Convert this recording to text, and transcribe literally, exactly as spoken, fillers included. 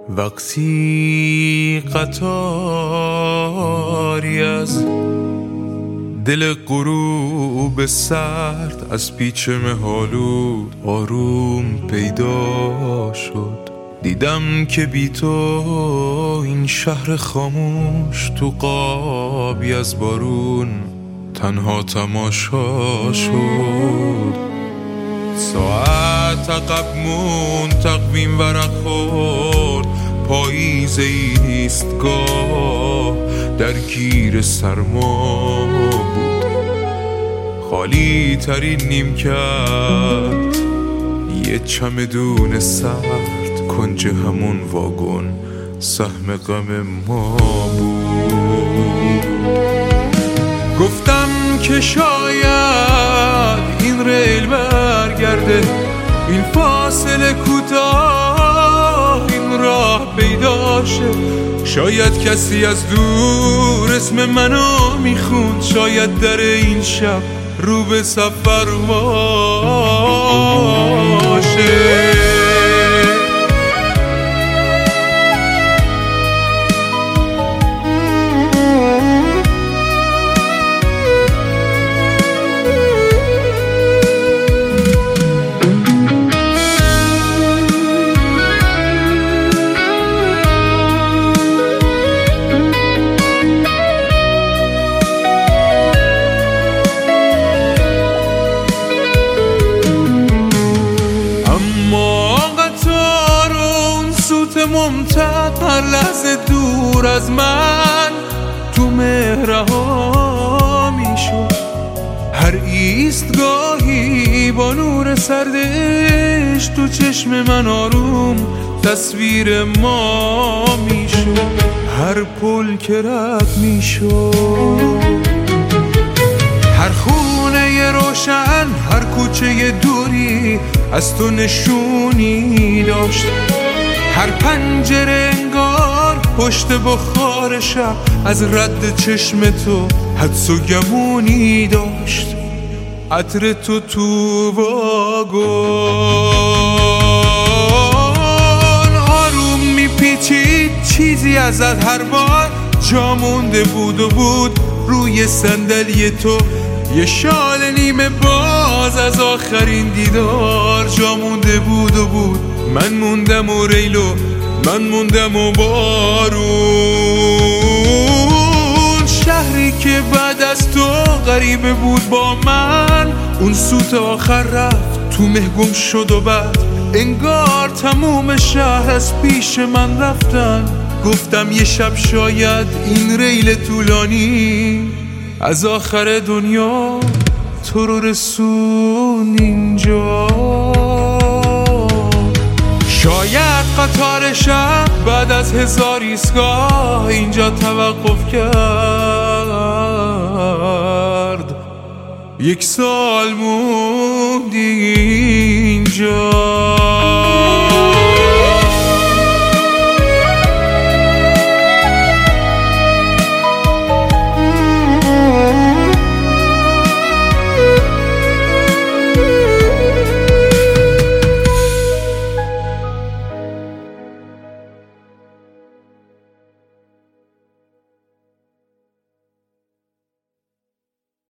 وقتی قطاری از دل غروب سرد از پیچ مه‌آلود آروم پیدا شد، دیدم که بی تو این شهر خاموش تو قابی از بارون تنها تماشا شد. ساعت عقب مون تقویم ورق خورد، پاییز ایستگاه در گیر سرما بود، خالی ترین نیمکت یه چمدون سرد کنج همون واگن سهم غم ما بود. گفتم که شاید این ریل برگرده، این فاصله کوتاه این راه پیدا شه، شاید کسی از دور اسم منو میخوند، شاید در این شب رو به سفر باشه. ممتد هر لحظه دور از من تو مهرها میشد، هر ایستگاهی با نور سردش تو چشم من آروم تصویر ما میشد، هر پل که رد میشد، هر خونه روشن، هر کوچه دوری از تو نشونی داشت، هر پنجره انگار پشت بخار شب از رد چشم تو حدس و گمونی داشت، عطر تو تو واگن آروم میپیچید، چیزی ازت هر بار جا مونده بود و بود روی صندلی تو، یه شال نیمه باز از آخرین دیدار جا مونده بود و بود، من موندم و ریلو، من موندم و بارون، شهری که بعد از تو غریبه بود با من، اون سوت آخر رفت تو مه گم شد و بعد انگار تموم شهر از پیش من رفتن. گفتم یه شب شاید این ریل طولانی از آخر دنیا تو رو رسون اینجا، شاید قطار شب بعد از هزار ایستگاه اینجا توقف کرد، یک سال موندی اینجا.